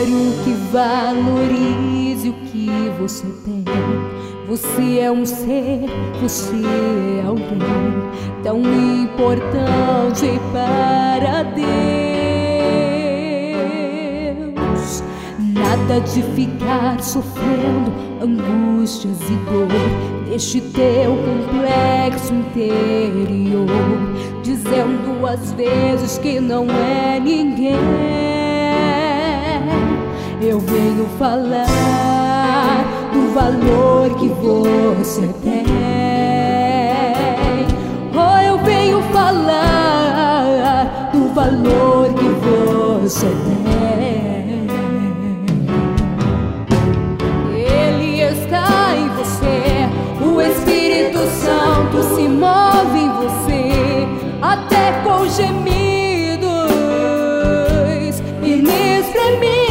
Quero que valorize o que você tem. Você é um ser, você é alguém tão importante para Deus. Nada de ficar sofrendo angústias e dor neste teu complexo interior, dizendo às vezes que não é ninguém. Eu venho falar do valor que você tem. Oh, eu venho falar do valor que você tem. Ele está em você, o Espírito Santo se move em você, até com gemidos inexprimíveis.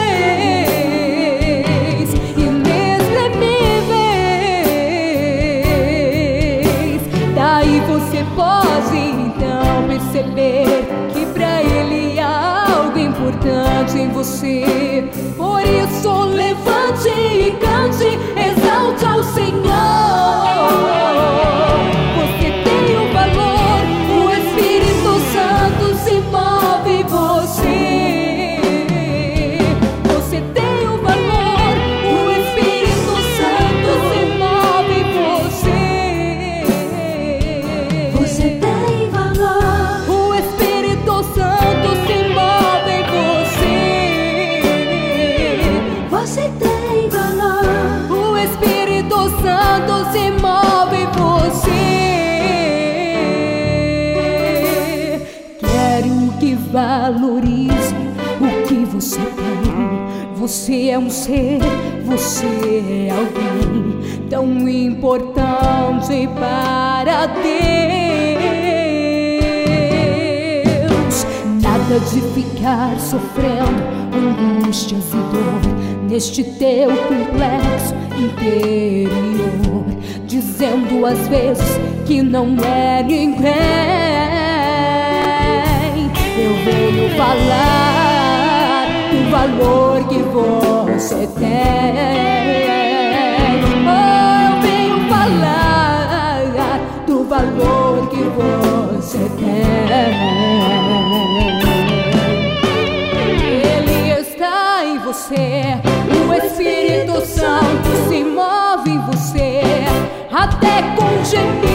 Você pode então perceber que pra Ele há algo importante em você. Por isso levante e cante, exalte ao Senhor. Você tem um valor, o Espírito Santo se move em você. Você tem um valor, o Espírito Santo se move em você. Você tem valor, O Espírito Santo se move em você. você tem valor, O Espírito Santo se move em você. Quero que valorize o que você tem. Você é um ser, você é alguém tão importante para Deus. Nada de ficar sofrendo angústias e dor neste teu complexo interior, dizendo às vezes que não é ninguém. Eu venho falar do valor que você tem. Oh, eu venho falar do valor que você tem. Ele está em você, o Espírito Santo se move em você, até com gemidos